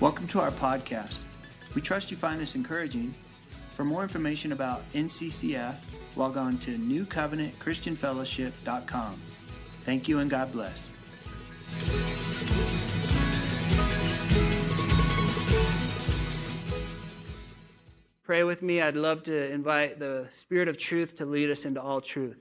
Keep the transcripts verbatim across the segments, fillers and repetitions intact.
Welcome to our podcast. We trust you find this encouraging. For more information about N C C F, log on to new covenant christian fellowship dot com. Thank you and God bless. Pray with me. I'd love to invite the Spirit of truth to lead us into all truth.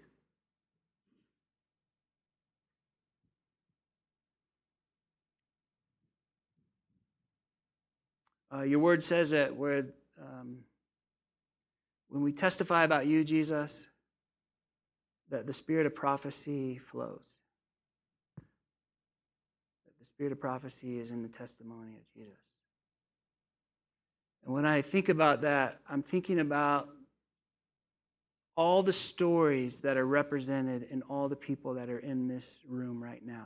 Uh, your word says that where, um, when we testify about you, Jesus, that the spirit of prophecy flows. That the spirit of prophecy is in the testimony of Jesus. And when I think about that, I'm thinking about all the stories that are represented in all the people that are in this room right now.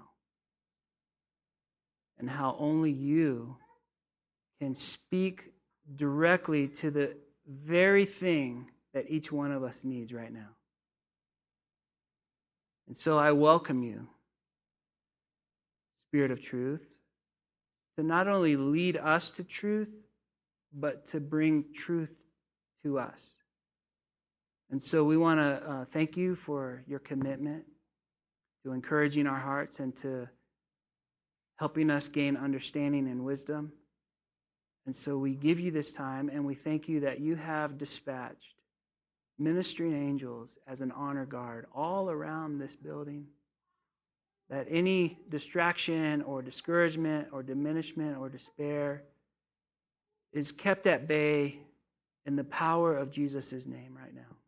And how only you can speak directly to the very thing that each one of us needs right now. And so I welcome you, Spirit of Truth, to not only lead us to truth, but to bring truth to us. And so we want to uh, thank you for your commitment to encouraging our hearts and to helping us gain understanding and wisdom. And so we give you this time, and we thank you that you have dispatched ministering angels as an honor guard all around this building, that any distraction or discouragement or diminishment or despair is kept at bay in the power of Jesus' name right now.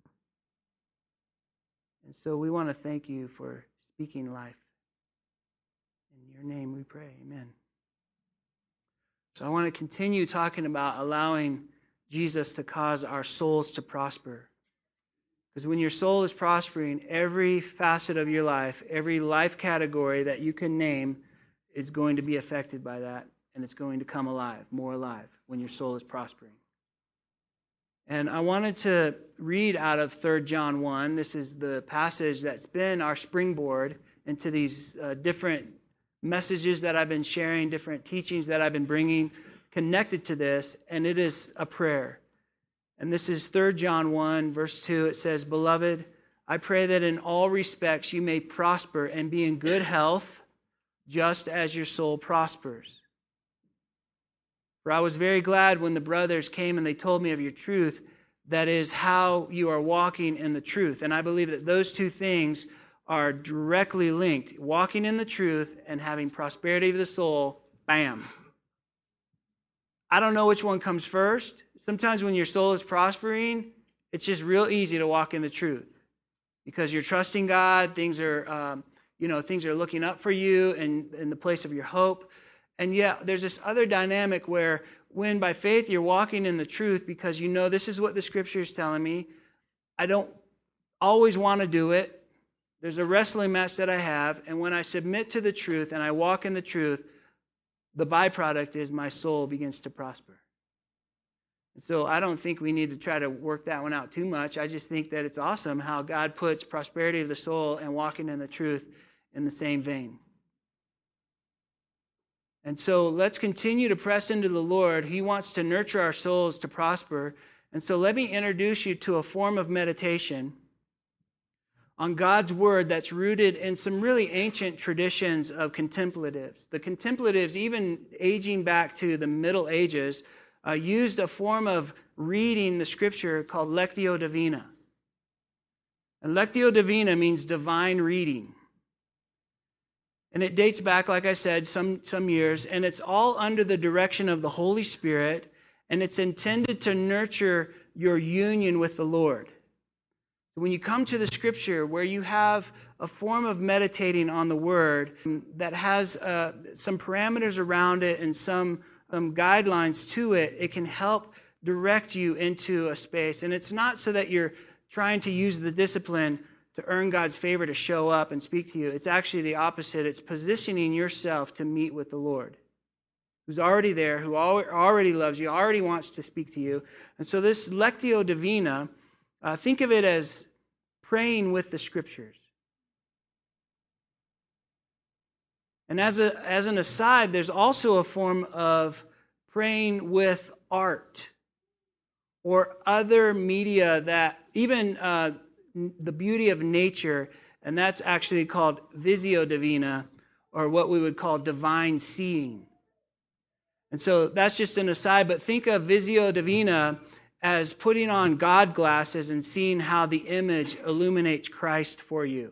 And so we want to thank you for speaking life. In your name we pray, amen. So I want to continue talking about allowing Jesus to cause our souls to prosper. Because when your soul is prospering, every facet of your life, every life category that you can name is going to be affected by that, and it's going to come alive, more alive, when your soul is prospering. And I wanted to read out of Third John one. This is the passage that's been our springboard into these uh, different messages that I've been sharing, different teachings that I've been bringing connected to this, and it is a prayer. And this is Third John one, verse two. It says, "Beloved, I pray that in all respects you may prosper and be in good health, just as your soul prospers. For I was very glad when the brothers came and they told me of your truth, that is how you are walking in the truth." And I believe that those two things are directly linked. Walking in the truth and having prosperity of the soul, bam. I don't know which one comes first. Sometimes when your soul is prospering, it's just real easy to walk in the truth. Because you're trusting God, things are, um, you know, things are looking up for you and in the place of your hope. And yet there's this other dynamic where when by faith you're walking in the truth because you know this is what the Scripture is telling me, I don't always want to do it. There's a wrestling match that I have, and when I submit to the truth and I walk in the truth, the byproduct is my soul begins to prosper. And so I don't think we need to try to work that one out too much. I just think that it's awesome how God puts prosperity of the soul and walking in the truth in the same vein. And so let's continue to press into the Lord. He wants to nurture our souls to prosper. And so let me introduce you to a form of meditation on God's word that's rooted in some really ancient traditions of contemplatives. The contemplatives, even aging back to the Middle Ages, uh, used a form of reading the Scripture called Lectio Divina. And Lectio Divina means divine reading. And it dates back, like I said, some, some years, and it's all under the direction of the Holy Spirit, and it's intended to nurture your union with the Lord. When you come to the Scripture where you have a form of meditating on the Word that has uh, some parameters around it and some um, guidelines to it, it can help direct you into a space. And it's not so that you're trying to use the discipline to earn God's favor to show up and speak to you. It's actually the opposite. It's positioning yourself to meet with the Lord, who's already there, who already loves you, already wants to speak to you. And so this Lectio Divina, uh, think of it as praying with the Scriptures. And as a as an aside, there's also a form of praying with art or other media that even uh, the beauty of nature, and that's actually called visio divina, or what we would call divine seeing. And so that's just an aside, but think of visio divina as putting on God glasses and seeing how the image illuminates Christ for you.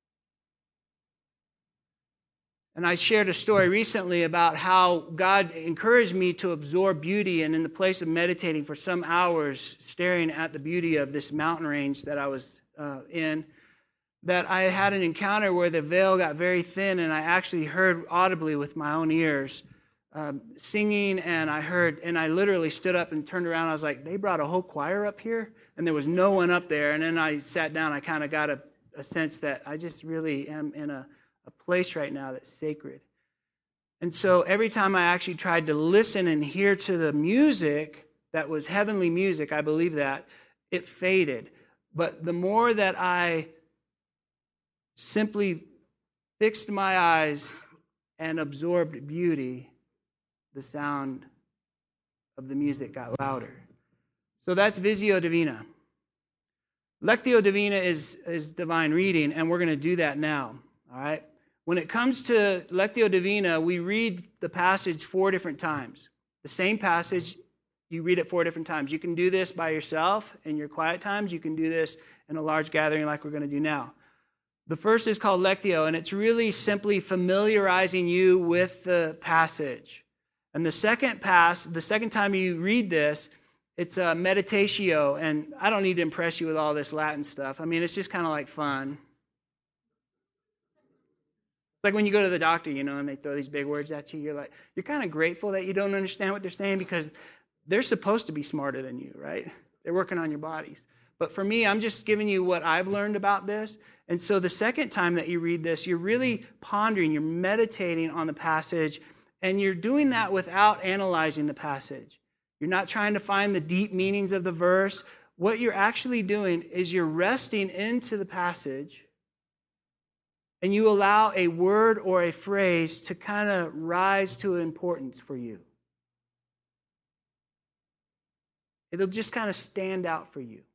And I shared a story recently about how God encouraged me to absorb beauty, and in the place of meditating for some hours, staring at the beauty of this mountain range that I was uh, in, that I had an encounter where the veil got very thin, and I actually heard audibly with my own ears um, singing, and I heard, and I literally stood up and turned around. I was like, they brought a whole choir up here? And there was no one up there. And then I sat down. I kind of got a, a sense that I just really am in a a place right now that's sacred. And so every time I actually tried to listen and hear to the music that was heavenly music, I believe that, it faded. But the more that I simply fixed my eyes and absorbed beauty, the sound of the music got louder. So that's Visio Divina. Lectio Divina is, is divine reading, and we're going to do that now. All right? When it comes to Lectio Divina, we read the passage four different times. The same passage, you read it four different times. You can do this by yourself in your quiet times. You can do this in a large gathering like we're going to do now. The first is called Lectio, and it's really simply familiarizing you with the passage. And the second pass, the second time you read this, it's a meditatio, and I don't need to impress you with all this Latin stuff. I mean, it's just kind of like fun. Like when you go to the doctor, you know, and they throw these big words at you, you're like, you're kind of grateful that you don't understand what they're saying because they're supposed to be smarter than you, right? They're working on your bodies. But for me, I'm just giving you what I've learned about this. And so the second time that you read this, you're really pondering, you're meditating on the passage, and you're doing that without analyzing the passage. You're not trying to find the deep meanings of the verse. What you're actually doing is you're resting into the passage, and you allow a word or a phrase to kind of rise to importance for you. It'll just kind of stand out for you.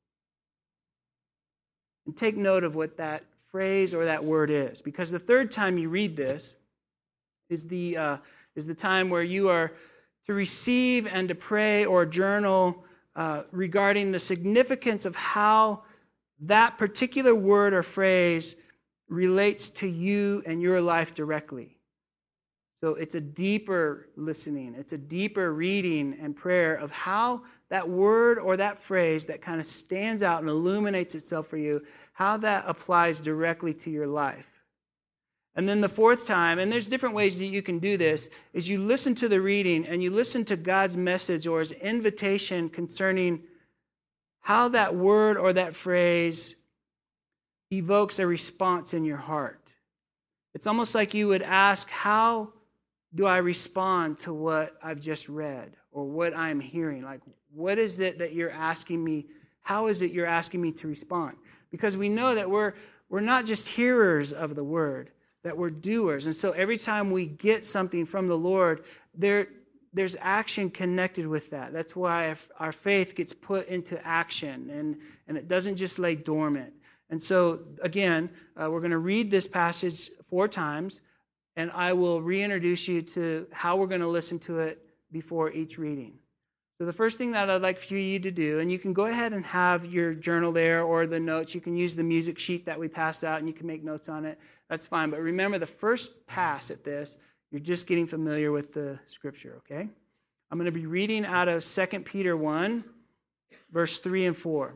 And take note of what that phrase or that word is. Because the third time you read this is the, uh, is the time where you are to receive and to pray or journal uh, regarding the significance of how that particular word or phrase relates to you and your life directly. So it's a deeper listening. It's a deeper reading and prayer of how that word or that phrase that kind of stands out and illuminates itself for you, how that applies directly to your life. And then the fourth time, and there's different ways that you can do this, is you listen to the reading and you listen to God's message or His invitation concerning how that word or that phrase evokes a response in your heart. It's almost like you would ask, how do I respond to what I've just read or what I'm hearing? Like, what is it that you're asking me? How is it you're asking me to respond? Because we know that we're we're not just hearers of the word, that we're doers. And so every time we get something from the Lord, there there's action connected with that. That's why our faith gets put into action, and, and it doesn't just lay dormant. And so, again, uh, we're going to read this passage four times, and I will reintroduce you to how we're going to listen to it before each reading. So the first thing that I'd like for you to do, and you can go ahead and have your journal there or the notes. You can use the music sheet that we passed out, and you can make notes on it. That's fine. But remember, the first pass at this, you're just getting familiar with the Scripture, okay? I'm going to be reading out of Second Peter one, verse three and four.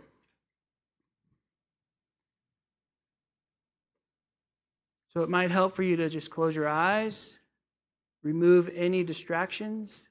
So it might help for you to just close your eyes, remove any distractions.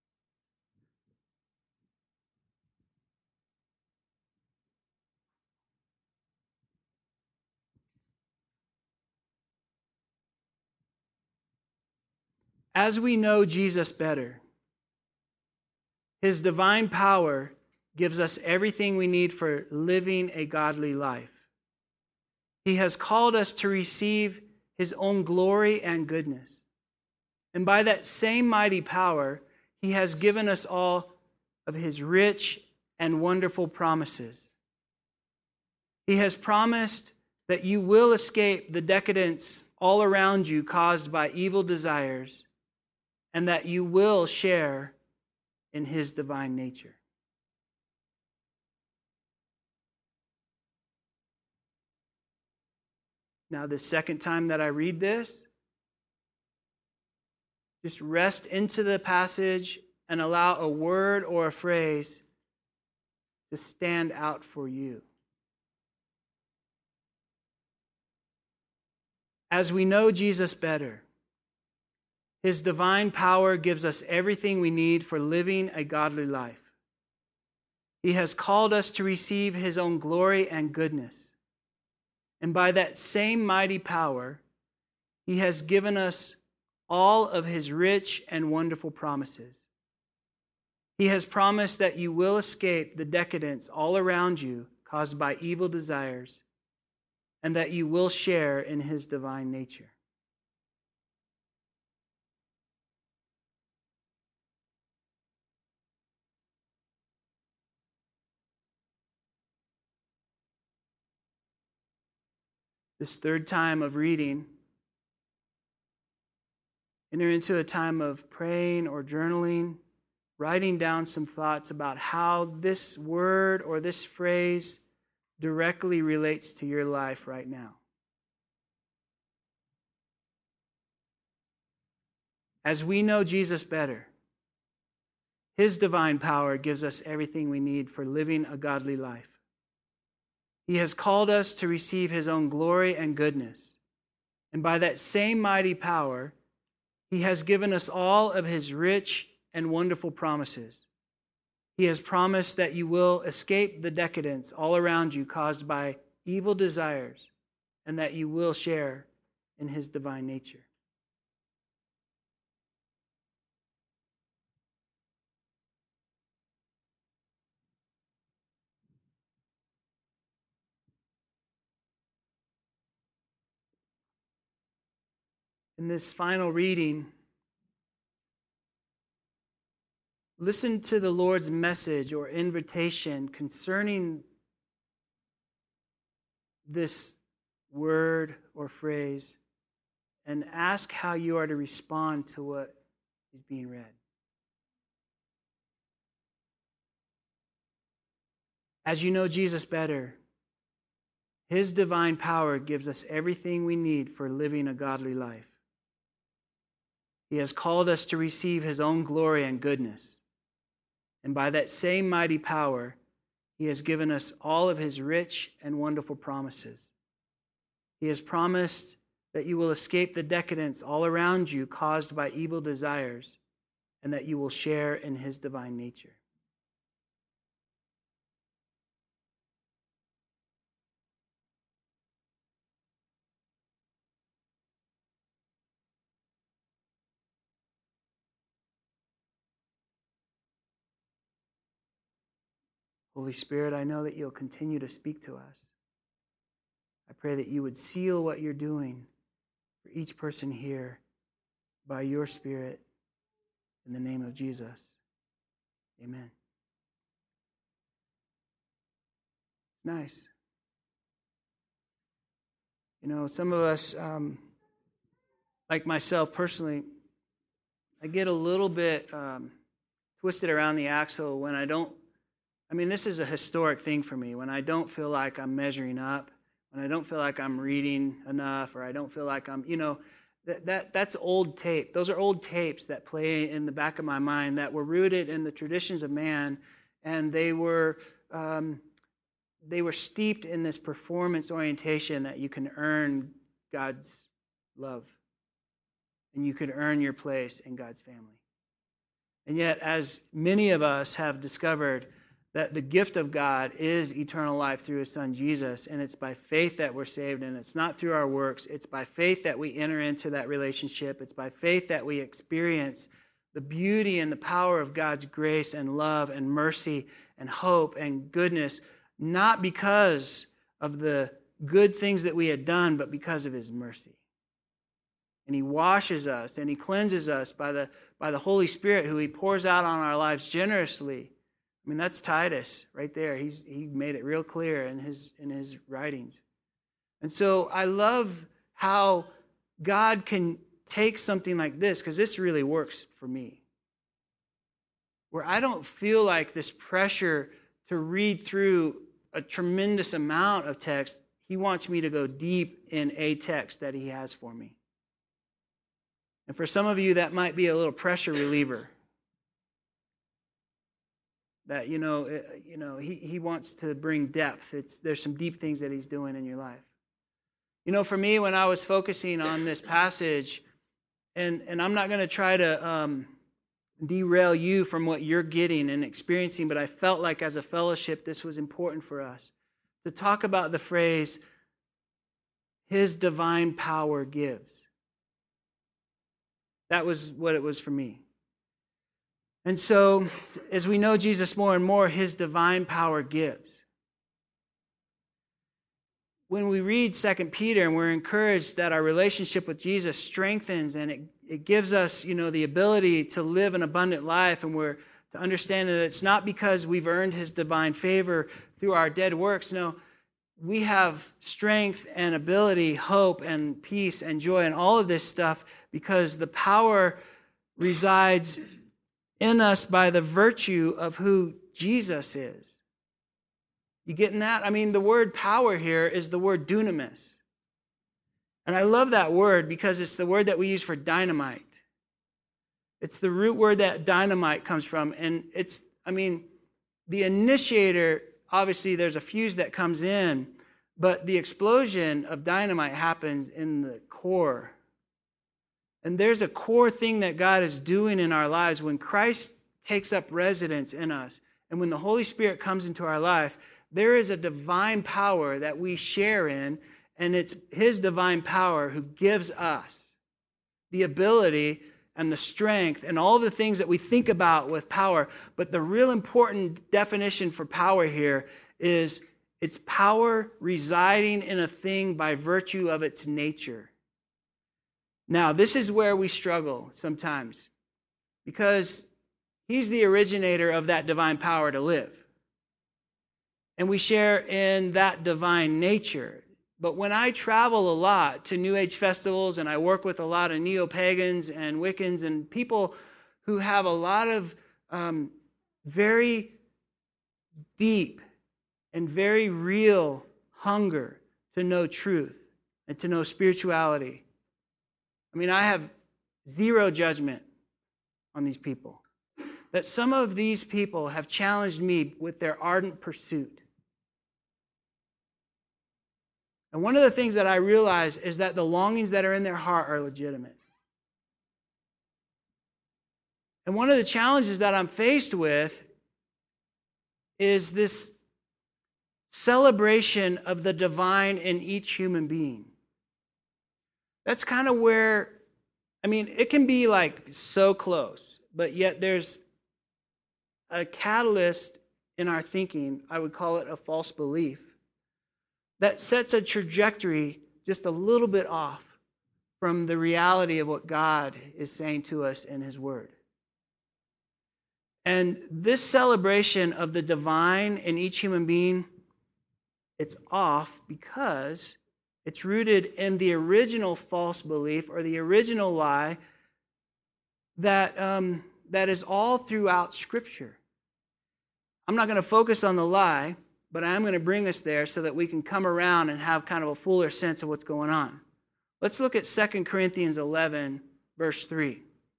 As we know Jesus better, His divine power gives us everything we need for living a godly life. He has called us to receive His own glory and goodness. And by that same mighty power, He has given us all of his rich and wonderful promises. He has promised that you will escape the decadence all around you caused by evil desires, and that you will share in his divine nature. Now, the second time that I read this, just rest into the passage and allow a word or a phrase to stand out for you. As we know Jesus better, his divine power gives us everything we need for living a godly life. He has called us to receive his own glory and goodness. And by that same mighty power, he has given us all of his rich and wonderful promises. He has promised that you will escape the decadence all around you caused by evil desires, and that you will share in his divine nature. This third time of reading, enter into a time of praying or journaling, writing down some thoughts about how this word or this phrase directly relates to your life right now. As we know Jesus better, his divine power gives us everything we need for living a godly life. He has called us to receive his own glory and goodness. And by that same mighty power, he has given us all of his rich and wonderful promises. He has promised that you will escape the decadence all around you caused by evil desires, and that you will share in his divine nature. In this final reading, listen to the Lord's message or invitation concerning this word or phrase, and ask how you are to respond to what is being read. As you know Jesus better, his divine power gives us everything we need for living a godly life. He has called us to receive his own glory and goodness. And by that same mighty power, he has given us all of his rich and wonderful promises. He has promised that you will escape the decadence all around you caused by evil desires, and that you will share in his divine nature. Holy Spirit, I know that you'll continue to speak to us. I pray that you would seal what you're doing for each person here by your Spirit, in the name of Jesus. Amen. Nice. You know, some of us, um, like myself personally, I get a little bit um, twisted around the axle when I don't I mean, this is a historic thing for me. When I don't feel like I'm measuring up, when I don't feel like I'm reading enough, or I don't feel like I'm, you know, that, that that's old tape. Those are old tapes that play in the back of my mind that were rooted in the traditions of man, and they were um, they were steeped in this performance orientation that you can earn God's love, and you can earn your place in God's family. And yet, as many of us have discovered, that the gift of God is eternal life through his Son Jesus, and it's by faith that we're saved, and it's not through our works. It's by faith that we enter into that relationship. It's by faith that we experience the beauty and the power of God's grace and love and mercy and hope and goodness, not because of the good things that we had done, but because of his mercy. And he washes us and he cleanses us by the by the Holy Spirit who he pours out on our lives generously. I mean, that's Titus right there. He's he made it real clear in his in his writings. And so I love how God can take something like this, because this really works for me, where I don't feel like this pressure to read through a tremendous amount of text. He wants me to go deep in a text that he has for me. And for some of you, that might be a little pressure reliever. That, you know, you know, he, he wants to bring depth. It's there's some deep things that he's doing in your life. You know, for me, when I was focusing on this passage, and, and I'm not going to try to um, derail you from what you're getting and experiencing, but I felt like as a fellowship, this was important for us to talk about the phrase, his divine power gives. That was what it was for me. And so, as we know Jesus more and more, his divine power gives. When we read Second Peter and we're encouraged that our relationship with Jesus strengthens and it, it gives us, you know, the ability to live an abundant life, and we're to understand that it's not because we've earned his divine favor through our dead works. No, we have strength and ability, hope and peace and joy and all of this stuff because the power resides in us by the virtue of who Jesus is. You getting that? I mean, the word power here is the word dunamis. And I love that word because it's the word that we use for dynamite. It's the root word that dynamite comes from. And it's, I mean, the initiator, obviously there's a fuse that comes in, but the explosion of dynamite happens in the core. And there's a core thing that God is doing in our lives when Christ takes up residence in us. And when the Holy Spirit comes into our life, there is a divine power that we share in, and it's his divine power who gives us the ability and the strength and all the things that we think about with power. But the real important definition for power here is it's power residing in a thing by virtue of its nature. Now, this is where we struggle sometimes because he's the originator of that divine power to live. And we share in that divine nature. But when I travel a lot to New Age festivals and I work with a lot of neo-pagans and Wiccans and people who have a lot of um, very deep and very real hunger to know truth and to know spirituality. I mean, I have zero judgment on these people. That some of these people have challenged me with their ardent pursuit. And one of the things that I realize is that the longings that are in their heart are legitimate. And one of the challenges that I'm faced with is this celebration of the divine in each human being. That's kind of where, I mean, it can be like so close, but yet there's a catalyst in our thinking, I would call it a false belief, that sets a trajectory just a little bit off from the reality of what God is saying to us in his word. And this celebration of the divine in each human being, it's off because it's rooted in the original false belief or the original lie that, um, that is all throughout Scripture. I'm not going to focus on the lie, but I am going to bring us there so that we can come around and have kind of a fuller sense of what's going on. Let's look at Second Corinthians eleven, verse three.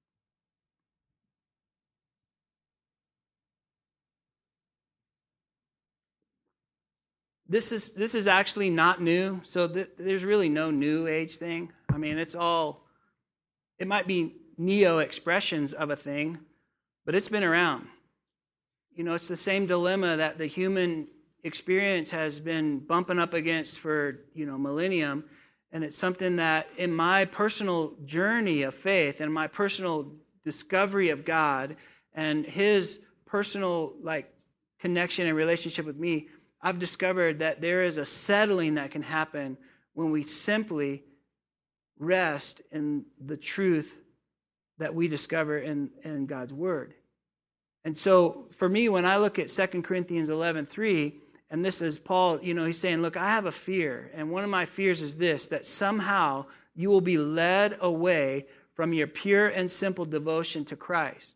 This is this is actually not new, so th- there's really no new age thing. I mean, it's all, it might be neo-expressions of a thing, but it's been around. You know, it's the same dilemma that the human experience has been bumping up against for, you know, millennium, and it's something that in my personal journey of faith and my personal discovery of God and his personal, like, connection and relationship with me, I've discovered that there is a settling that can happen when we simply rest in the truth that we discover in, in God's word. And so for me, when I look at Second Corinthians eleven three, and this is Paul, you know, he's saying, look, I have a fear. And one of my fears is this, that somehow you will be led away from your pure and simple devotion to Christ.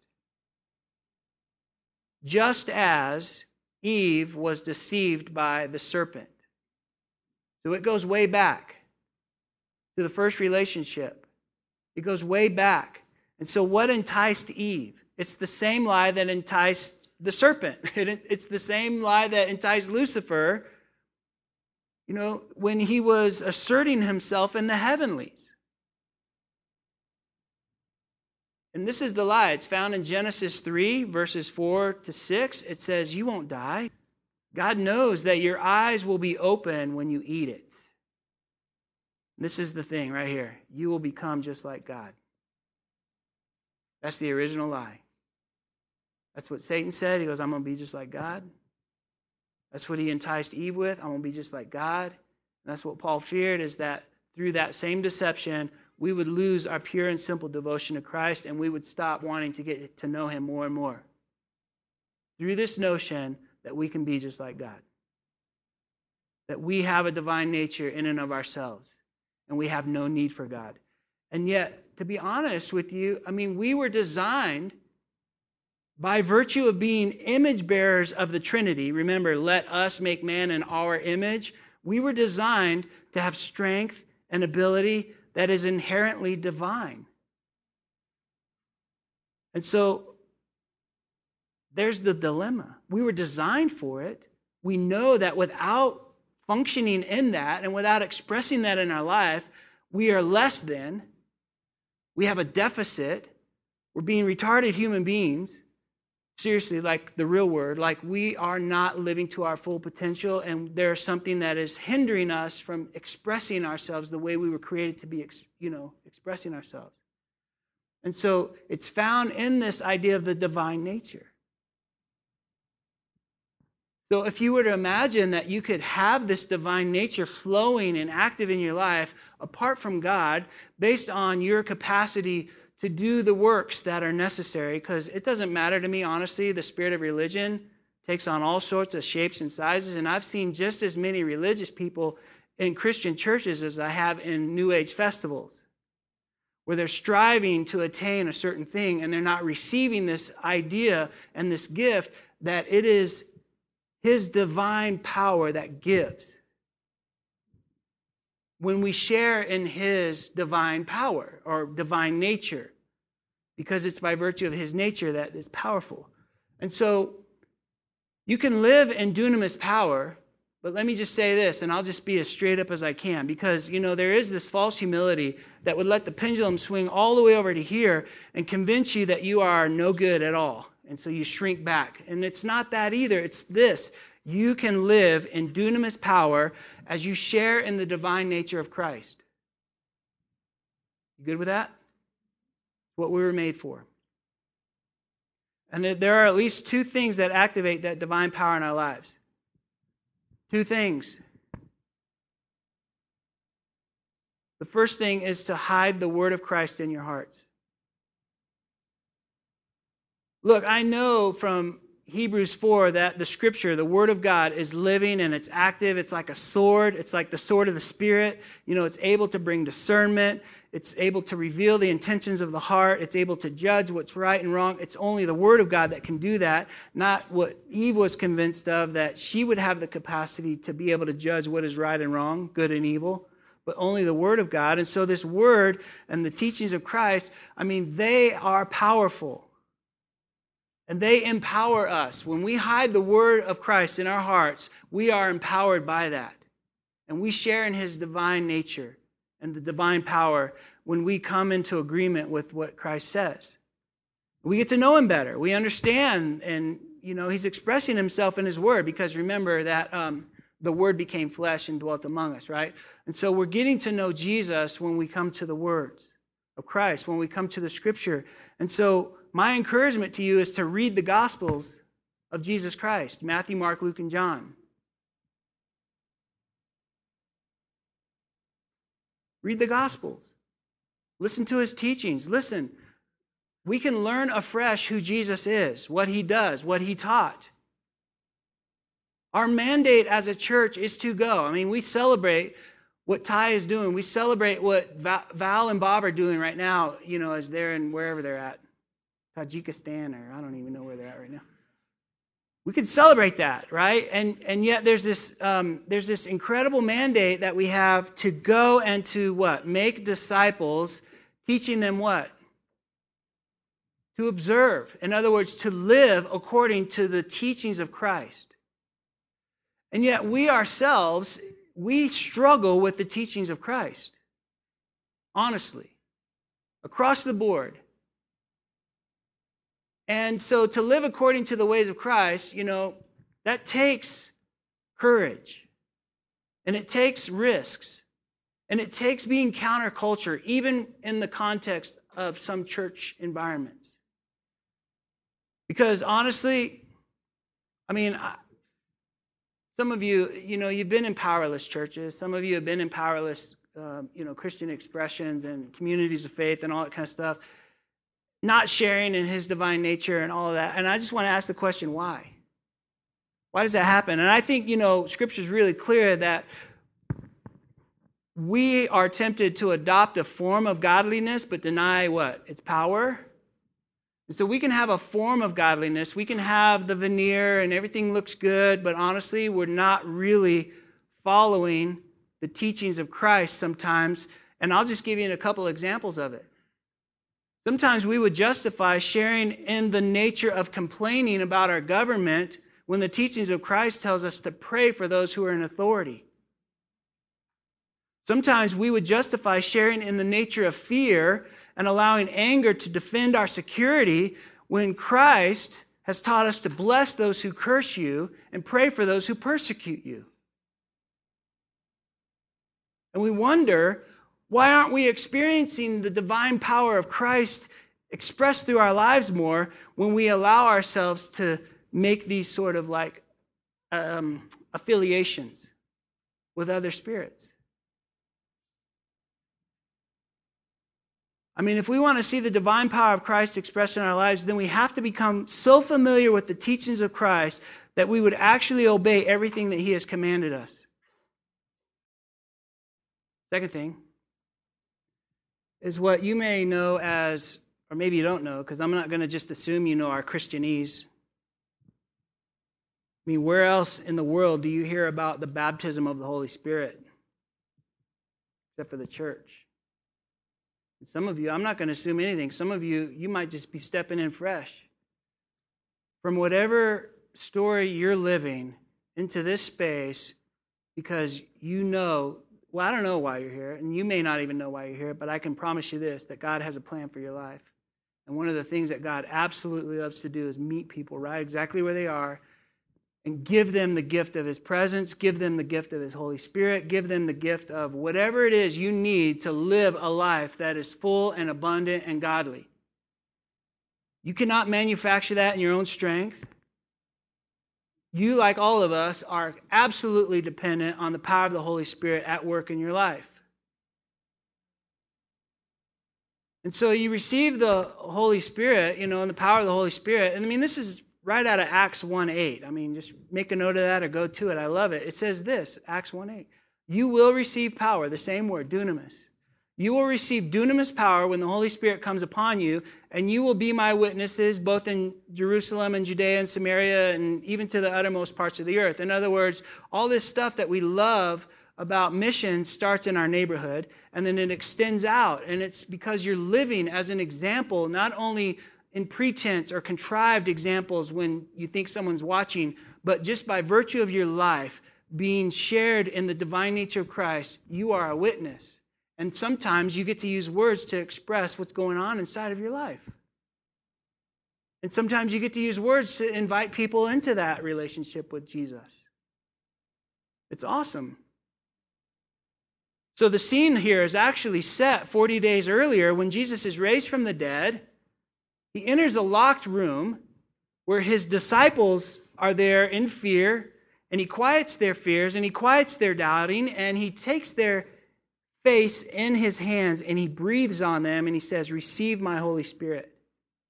Just as Eve was deceived by the serpent. So it goes way back to the first relationship. It goes way back. And so what enticed Eve? It's the same lie that enticed the serpent. It's the same lie that enticed Lucifer, you know, when he was asserting himself in the heavenlies. And this is the lie. It's found in Genesis three, verses four to six. It says, you won't die. God knows that your eyes will be open when you eat it. This is the thing right here. You will become just like God. That's the original lie. That's what Satan said. He goes, I'm going to be just like God. That's what he enticed Eve with. I'm going to be just like God. And that's what Paul feared, is that through that same deception, we would lose our pure and simple devotion to Christ, and we would stop wanting to get to know him more and more. Through this notion that we can be just like God. That we have a divine nature in and of ourselves, and we have no need for God. And yet, to be honest with you, I mean, we were designed by virtue of being image bearers of the Trinity. Remember, let us make man in our image. We were designed to have strength and ability that is inherently divine. And so, there's the dilemma. We were designed for it. We know that without functioning in that and without expressing that in our life, we are less than. We have a deficit. We're being retarded human beings. Seriously, like the real word, like we are not living to our full potential, and there's something that is hindering us from expressing ourselves the way we were created to be, you know, expressing ourselves. And so it's found in this idea of the divine nature. So if you were to imagine that you could have this divine nature flowing and active in your life apart from God, based on your capacity to do the works that are necessary, because it doesn't matter to me, honestly, the spirit of religion takes on all sorts of shapes and sizes, and I've seen just as many religious people in Christian churches as I have in New Age festivals, where they're striving to attain a certain thing, and they're not receiving this idea and this gift that it is His divine power that gives. When we share in His divine power or divine nature, because it's by virtue of His nature that is powerful. And so you can live in dunamis power, but let me just say this, and I'll just be as straight up as I can, because, you know, there is this false humility that would let the pendulum swing all the way over to here and convince you that you are no good at all. And so you shrink back. And it's not that either. It's this. You can live in dunamis power as you share in the divine nature of Christ. You good with that? What we were made for. And there are at least two things that activate that divine power in our lives. Two things. The first thing is to hide the word of Christ in your hearts. Look, I know from Hebrews four that the scripture, the word of God, is living and it's active. It's like a sword. It's like the sword of the Spirit. You know, it's able to bring discernment. It's able to reveal the intentions of the heart. It's able to judge what's right and wrong. It's only the word of God that can do that, not what Eve was convinced of, that she would have the capacity to be able to judge what is right and wrong, good and evil, but only the word of God. And so this word and the teachings of Christ, I mean, they are powerful. And they empower us. When we hide the word of Christ in our hearts, we are empowered by that. And we share in His divine nature and the divine power when we come into agreement with what Christ says. We get to know Him better. We understand, and, you know, He's expressing Himself in His word, because remember that um, the word became flesh and dwelt among us, right? And so we're getting to know Jesus when we come to the words of Christ, when we come to the scripture. And so my encouragement to you is to read the Gospels of Jesus Christ, Matthew, Mark, Luke, and John. Read the Gospels. Listen to His teachings. Listen, we can learn afresh who Jesus is, what he does, what he taught. Our mandate as a church is to go. I mean, we celebrate what Ty is doing. We celebrate what Val and Bob are doing right now, you know, as they're in wherever they're at. Tajikistan, or I don't even know where they're at right now. We can celebrate that, right? And and yet there's this um, there's this incredible mandate that we have to go and to what? Make disciples, teaching them what? To observe. In other words, to live according to the teachings of Christ. And yet we ourselves, we struggle with the teachings of Christ. Honestly. Across the board. And so to live according to the ways of Christ, you know, that takes courage. And it takes risks. And it takes being counterculture, even in the context of some church environments. Because honestly, I mean, I, some of you, you know, you've been in powerless churches. Some of you have been in powerless, uh, you know, Christian expressions and communities of faith and all that kind of stuff. Not sharing in his divine nature and all of that. And I just want to ask the question, why? Why does that happen? And I think, you know, Scripture is really clear that we are tempted to adopt a form of godliness, but deny what? Its power. And so we can have a form of godliness. We can have the veneer and everything looks good, but honestly, we're not really following the teachings of Christ sometimes. And I'll just give you a couple examples of it. Sometimes we would justify sharing in the nature of complaining about our government when the teachings of Christ tells us to pray for those who are in authority. Sometimes we would justify sharing in the nature of fear and allowing anger to defend our security when Christ has taught us to bless those who curse you and pray for those who persecute you. And we wonder, why aren't we experiencing the divine power of Christ expressed through our lives more when we allow ourselves to make these sort of like um, affiliations with other spirits? I mean, if we want to see the divine power of Christ expressed in our lives, then we have to become so familiar with the teachings of Christ that we would actually obey everything that he has commanded us. Second thing is what you may know as, or maybe you don't know, because I'm not going to just assume you know our Christianese. I mean, where else in the world do you hear about the baptism of the Holy Spirit? Except for the church. And some of you, I'm not going to assume anything. Some of you, you might just be stepping in fresh. From whatever story you're living into this space, because you know, well, I don't know why you're here, and you may not even know why you're here, but I can promise you this, that God has a plan for your life. And one of the things that God absolutely loves to do is meet people right exactly where they are and give them the gift of his presence, give them the gift of his Holy Spirit, give them the gift of whatever it is you need to live a life that is full and abundant and godly. You cannot manufacture that in your own strength. You, like all of us, are absolutely dependent on the power of the Holy Spirit at work in your life. And so you receive the Holy Spirit, you know, and the power of the Holy Spirit. And I mean, this is right out of Acts one eight. I mean, just make a note of that or go to it. I love it. It says this, Acts one eight. You will receive power, the same word, dunamis. You will receive dunamis power when the Holy Spirit comes upon you, and you will be my witnesses both in Jerusalem and Judea and Samaria and even to the uttermost parts of the earth. In other words, all this stuff that we love about missions starts in our neighborhood, and then it extends out. And it's because you're living as an example, not only in pretense or contrived examples when you think someone's watching, but just by virtue of your life being shared in the divine nature of Christ, you are a witness. And sometimes you get to use words to express what's going on inside of your life. And sometimes you get to use words to invite people into that relationship with Jesus. It's awesome. So the scene here is actually set forty days earlier when Jesus is raised from the dead. He enters a locked room where his disciples are there in fear, and he quiets their fears, and he quiets their doubting, and he takes their face in his hands, and he breathes on them, and he says, receive my Holy Spirit.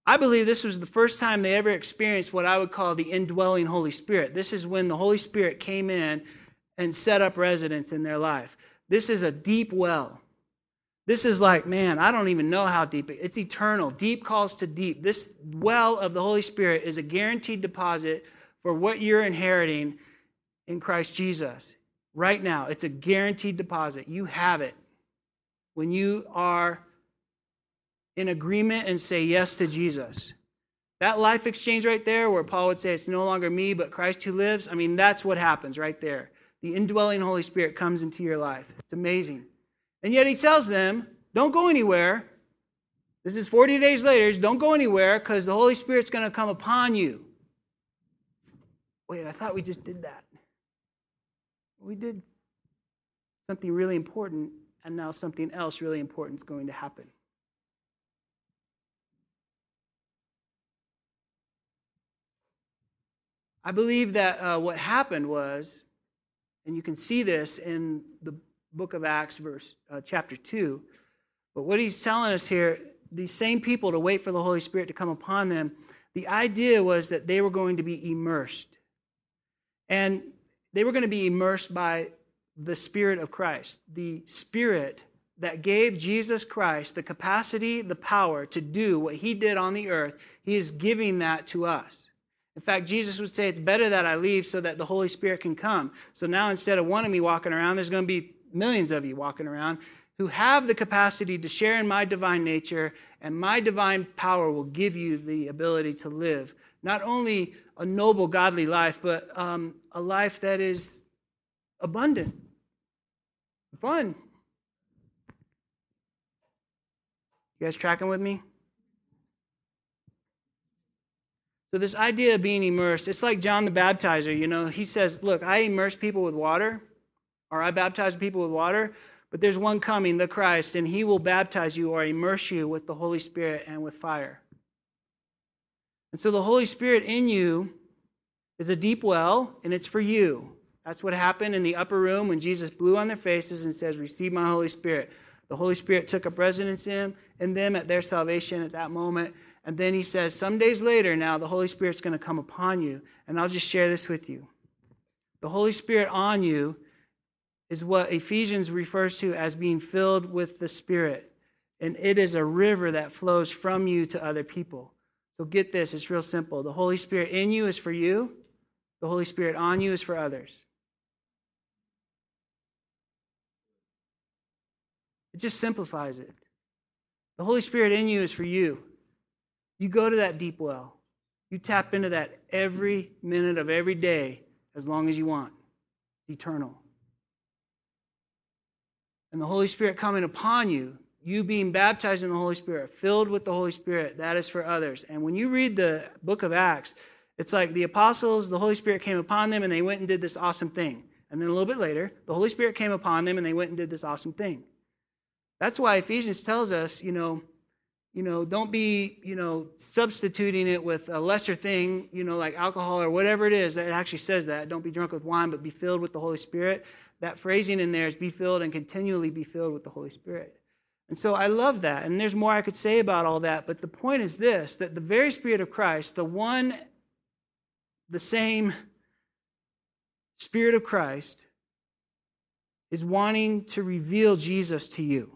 I believe this was the first time they ever experienced what I would call the indwelling Holy Spirit. This is when the Holy Spirit came in and set up residence in their life. This is a deep well. This is like, man, I don't even know how deep. It, it's eternal. Deep calls to deep. This well of the Holy Spirit is a guaranteed deposit for what you're inheriting in Christ Jesus. Right now, it's a guaranteed deposit. You have it. When you are in agreement and say yes to Jesus. That life exchange right there where Paul would say it's no longer me but Christ who lives, I mean, that's what happens right there. The indwelling Holy Spirit comes into your life. It's amazing. And yet he tells them, don't go anywhere. This is forty days later. Don't go anywhere because the Holy Spirit's going to come upon you. Wait, I thought we just did that. We did something really important, and now something else really important is going to happen. I believe that uh, what happened was, and you can see this in the book of Acts, verse uh, chapter two, but what he's telling us here, these same people to wait for the Holy Spirit to come upon them, the idea was that they were going to be immersed. And they were going to be immersed by the Spirit of Christ, the Spirit that gave Jesus Christ the capacity, the power to do what he did on the earth. He is giving that to us. In fact, Jesus would say, it's better that I leave so that the Holy Spirit can come. So now instead of one of me walking around, there's going to be millions of you walking around who have the capacity to share in my divine nature, and my divine power will give you the ability to live not only a noble, godly life, but um, a life that is abundant, fun. You guys tracking with me? So this idea of being immersed, it's like John the Baptizer, you know, he says, look, I immerse people with water, or I baptize people with water, but there's one coming, the Christ, and he will baptize you or immerse you with the Holy Spirit and with fire. And so the Holy Spirit in you is a deep well, and it's for you. That's what happened in the upper room when Jesus blew on their faces and says, receive my Holy Spirit. The Holy Spirit took up residence in, in them at their salvation at that moment. And then he says, some days later now, the Holy Spirit's going to come upon you. And I'll just share this with you. The Holy Spirit on you is what Ephesians refers to as being filled with the Spirit. And it is a river that flows from you to other people. So get this, it's real simple. The Holy Spirit in you is for you. The Holy Spirit on you is for others. It just simplifies it. The Holy Spirit in you is for you. You go to that deep well. You tap into that every minute of every day as long as you want. It's eternal. And the Holy Spirit coming upon you, you being baptized in the Holy Spirit, filled with the Holy Spirit, that is for others. And when you read the book of Acts, it's like the apostles, the Holy Spirit came upon them and they went and did this awesome thing. And then a little bit later, the Holy Spirit came upon them and they went and did this awesome thing. That's why Ephesians tells us, you know, you know, don't be, you know, substituting it with a lesser thing, you know, like alcohol or whatever it is that actually says that. Don't be drunk with wine, but be filled with the Holy Spirit. That phrasing in there is be filled and continually be filled with the Holy Spirit. And so I love that. And there's more I could say about all that. But the point is this, that the very Spirit of Christ, the one, the same Spirit of Christ, is wanting to reveal Jesus to you.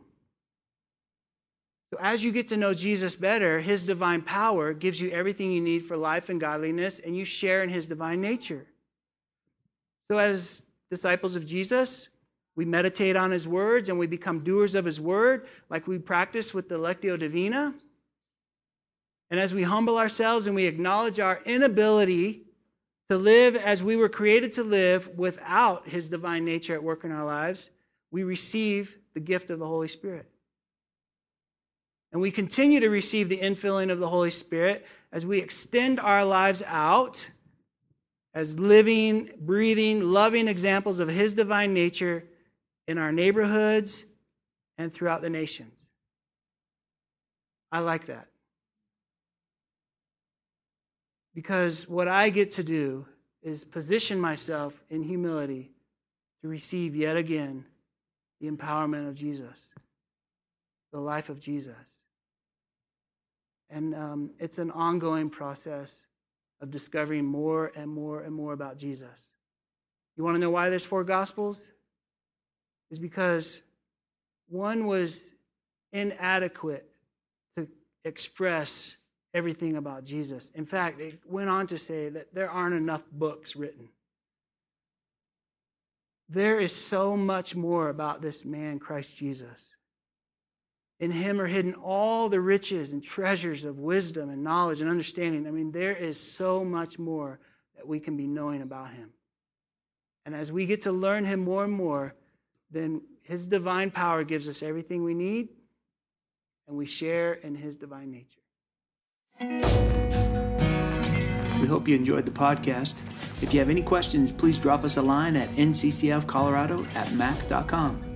So as you get to know Jesus better, his divine power gives you everything you need for life and godliness, and you share in his divine nature. So as disciples of Jesus, we meditate on his words and we become doers of his word, like we practice with the Lectio Divina. And as we humble ourselves and we acknowledge our inability to live as we were created to live without his divine nature at work in our lives, we receive the gift of the Holy Spirit. And we continue to receive the infilling of the Holy Spirit as we extend our lives out as living, breathing, loving examples of his divine nature in our neighborhoods and throughout the nations. I like that. Because what I get to do is position myself in humility to receive yet again the empowerment of Jesus, the life of Jesus. And um, it's an ongoing process of discovering more and more and more about Jesus. You want to know why there's four Gospels? It's because one was inadequate to express everything about Jesus. In fact, it went on to say that there aren't enough books written. There is so much more about this man, Christ Jesus. In him are hidden all the riches and treasures of wisdom and knowledge and understanding. I mean, there is so much more that we can be knowing about him. And as we get to learn him more and more, then his divine power gives us everything we need, and we share in his divine nature. We hope you enjoyed the podcast. If you have any questions, please drop us a line at n c c f colorado at mac dot com.